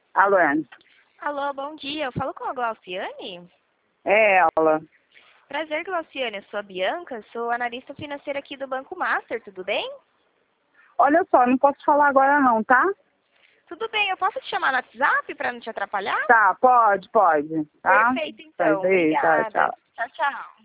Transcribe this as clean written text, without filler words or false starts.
Alô? Alô, bom dia. Eu falo com a Glauciane? É ela. Prazer, Glauciane. Eu sou a Bianca, sou analista financeira aqui do Banco Master, tudo bem? Olha só, não posso falar agora não, tá? Tudo bem, eu posso te chamar no WhatsApp para não te atrapalhar? Tá, pode, tá? Perfeito, então. Aí, tá, Obrigada. tchau. Tchau, tchau.